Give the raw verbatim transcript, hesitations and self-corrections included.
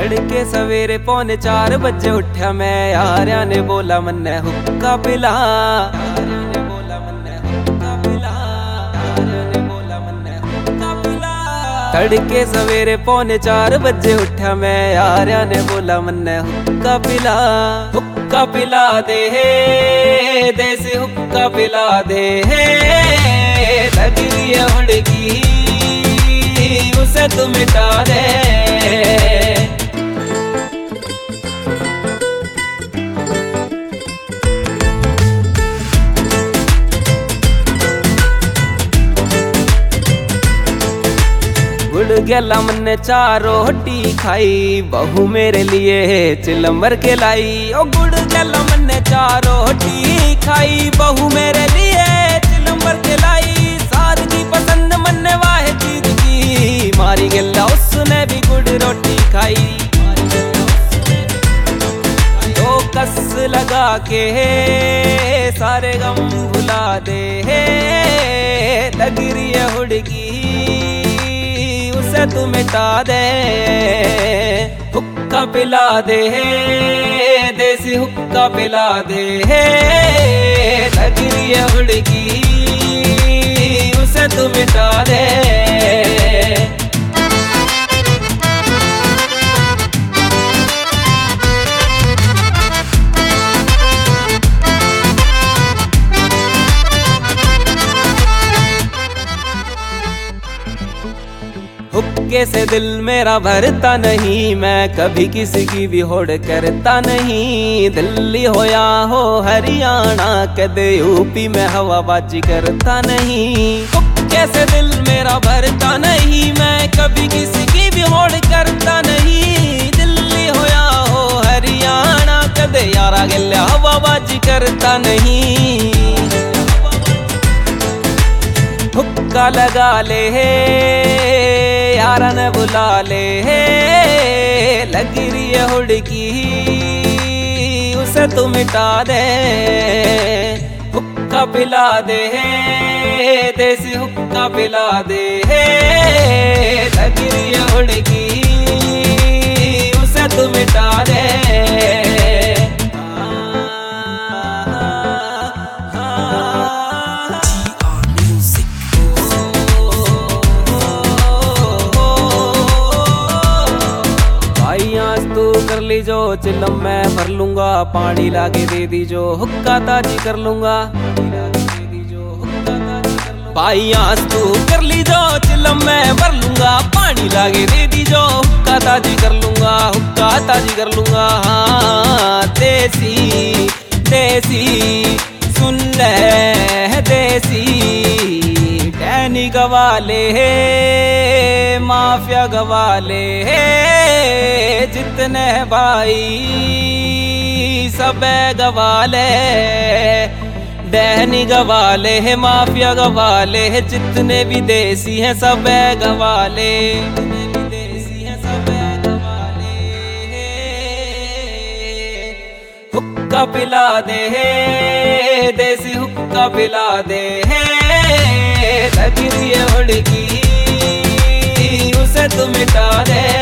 तड़के सवेरे पौने चार बजे उठा मैं, यार ने बोला मन्ने हुक्का पिला, तड़के सवेरे पौने चार बजे उठा मैं, यार ने बोला मन्ने हुक्का पिला, हुक्का पिला दे देसी हुक्का पिला दे, लग रही है हुड़की उसे तू मिटा दे। गुड़ गला मन्ने चार रोटी खाई, बहू मेरे लिए चिलम्बर के लाई। ओ गुड़ गला मन्ने चार रोटी खाई, बहू मेरे लिए चिलम्बर के लाई। सार की पसंद मन्ने वाहे चीज की, मारी गला उसने भी गुड़ रोटी खाई। तो कस लगा के सारे गम भुला दे, लग रही है हुड़की उसे तू मिटा दे, हुक्का पिला दे देसी हुक्का पिला दे, लग रही है हुड़की उसे तू मिटा दे। हुक्के से दिल मेरा भरता नहीं, मैं कभी किसी की भी होड़ करता नहीं। दिल्ली हो या हो हरियाणा, कदे यूपी में हवाबाजी करता नहीं। हुक्के से दिल मेरा भरता नहीं, मैं कभी किसी की भी होड़ करता नहीं। दिल्ली हो या हो हरियाणा, कदे यारा गिल्ला हवाबाजी करता नहीं। हुक्का लगा ले यारा ने बुला ले, लग रही है हुड़की उसे तू मिटा दे, हुक्का पिला दे देसी हुक्का पिला दे, लग रही है हुड़की उसे तू मिटा दे। कर ली जो चिलम मैं भर लूंगा, पानी लाके दे दी जो हुक्का ताजी कर लूंगा। भाई आज तू कर ली जो चिलम मैं भर लूंगा, पानी लाके दे दी जो हुक्का ताजी कर लूंगा, हुक्का ताजी कर लूंगा। हाँ देसी देसी सुन ले देसी, डैनी गवाले माफिया गवाले, जितने भाई सब गवाले, डैनी गवाले है माफिया गवाले, जितने भी देसी हैं सब गवाले, जितने भी देसी हैं सब गवाले। हुक्का पिला दे देसी हुक्का पिला दे, लग रही है हुड़की उसे तू मिटा दे।